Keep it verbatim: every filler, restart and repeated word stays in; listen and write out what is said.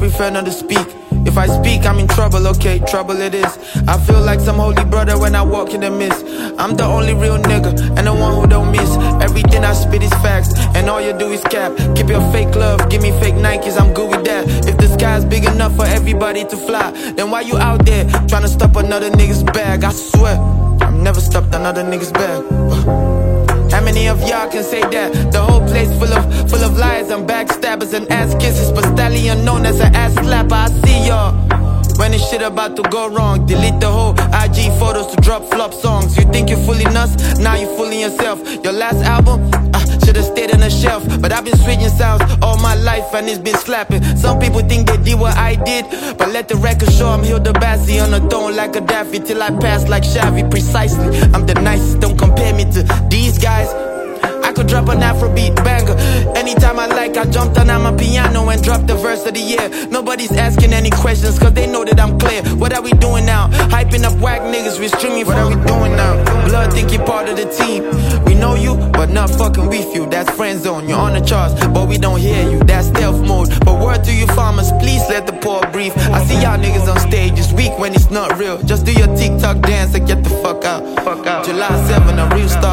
prefer not to speak. If I speak, I'm in trouble, okay, trouble it is. I feel like some holy brother when I walk in the mist. I'm the only real nigga, and the one who don't miss. Everything I spit is facts, and all you do is cap. Keep your fake love, give me fake Nikes, I'm good with that. If the sky's big enough for everybody to fly, then why you out there trying to stop another nigga's bag? I swear, I've never stopped another nigga's bag. How many of y'all can say that? The whole place full of full of lies and backstabbers and ass kisses, but stallion known as an ass slapper. I see y'all when this shit about to go wrong. Delete the whole I G photos to drop flop songs. You think you're fooling us? Now you're fooling yourself. Your last album, I should've stayed on the shelf, but I've been switching sounds all my life and it's been slapping. Some people think they did what I did, but let the record show I'm Hilda Bassi on the throne like a Daffy till I pass like Xavi. Precisely, I'm the nicest, don't compare me to these guys. I could drop an Afrobeat banger anytime I like. I jumped on my piano and dropped the verse of the year. Nobody's asking any questions cause they know that I'm clear. What are we doing now? Hyping up whack niggas, we streaming. What are we doing now? Blood think you're part of the team. We know you, but not fucking with you. That's friend zone, you're on the charts, but we don't hear you. That's stealth mode. But word to you farmers, please let the poor breathe. I see y'all niggas on stage, it's weak when it's not real. Just do your TikTok dance and get the fuck out. Fuck out. July seventh, a real star